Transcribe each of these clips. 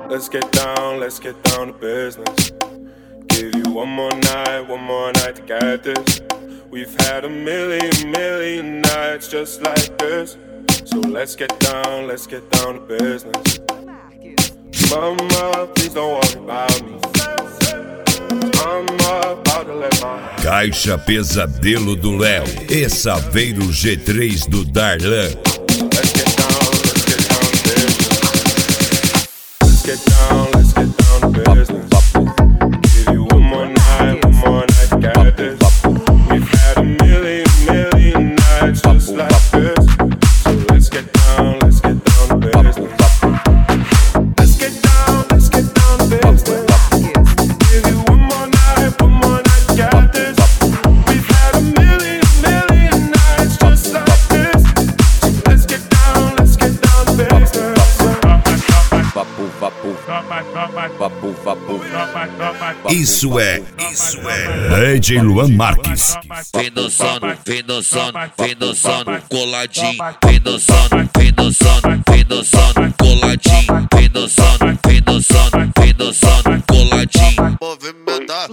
Let's get down to business. Give you one more night to get this. We've had a million nights just like this. So let's get down to business. Mama, please don't worry about me. Mama, about to let my... Caixa Pesadelo do Léo e Saveiro G3 do Darlan. Let's get down to business. Let's get down to business. Give you one more night to get this. We've had a million nights just like this. So let's get down to business. Let's get down to business. Give you one more night to get this. We've had a million nights just like this. So let's get down to business. Isso é DJ Luan Marques. Vem dançando, coladinho. Vem dançando, coladinho. Vem dançando, coladinho. Movimentar.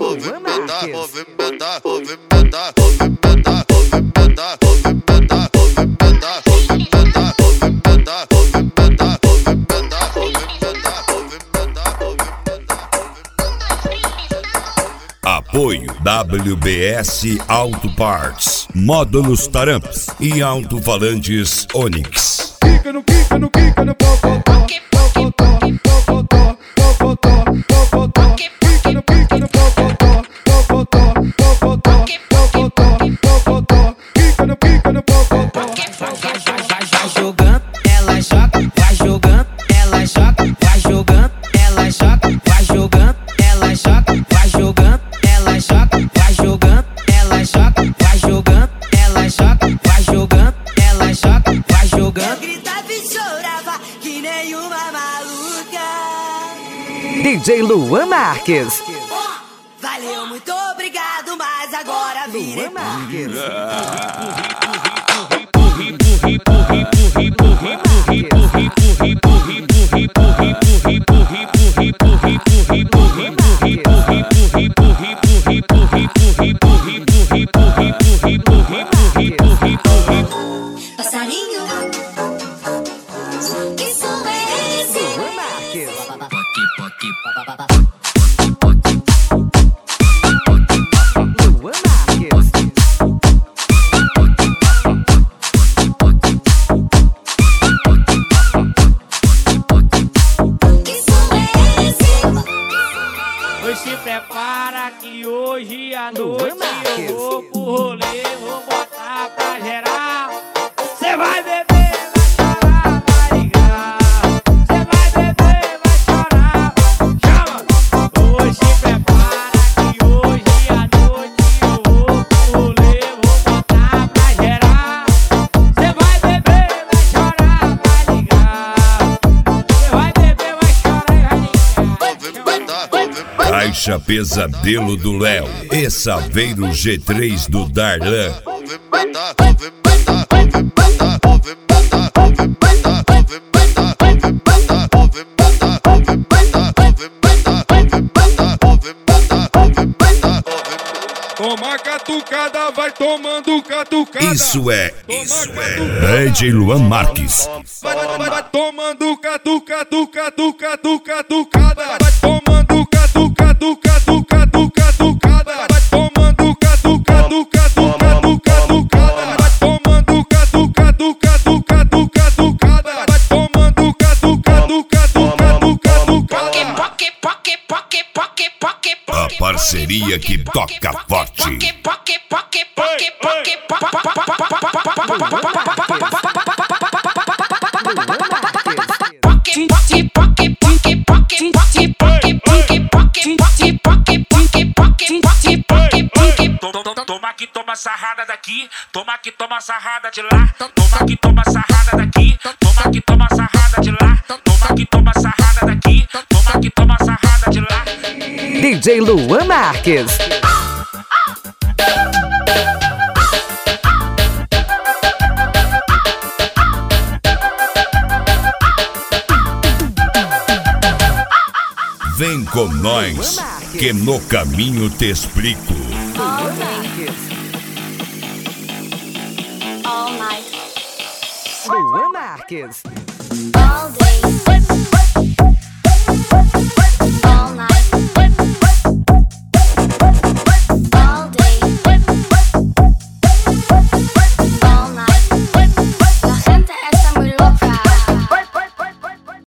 Apoio WBS Auto Parts, módulos Taramps e alto-falantes Onix. Quica no pocotó. Vai jogando, ela joga, vai jogando, ela joga, vai jogando, ela joga, vai jogando, ela joga, vai jogando, ela joga, vai jogando, ela joga, vai jogando, ela joga, vai jogando, ela joga, vai jogando. Eu gritava e chorava que nem uma maluca. DJ Luan Marques. Valeu, muito obrigado, mas agora virei. Luan Marques. Passarinho, que som é esse? Luan Marques. Luan Marques. Que som é esse? Pois se prepara que hoje à Luan noite Marques. eu vou pro rolê, vou botar pra geral. Cê vai beber, vai chorar, vai ligar. Cê vai beber, vai chorar, chama. Pois se prepara que hoje à noite eu vou pro rolê, vou botar pra geral. Cê vai beber, vai chorar, vai ligar. Cê vai beber, vai chorar e vai ligar. Caixa Pesadelo do Léo e Saveiro G3 do Darlan. Toma catucada, vai tomando catucada. Isso é DJ Luan Marques. Vai tomando catucada. Vai tomando catucada. Vai tomando catucada. Vai tomando catucada. Vai tomando A parceria que toca forte. Toma que toma sarrada daqui, toma que toma sarrada de lá, toma que toma sarrada daqui, toma que toma sarrada de lá, toma que toma sarrada daqui, toma que toma sarrada de lá. DJ Luan Marques. Vem com nós, que no caminho te explico. Luan Marques. All night, Luan Marques. all day.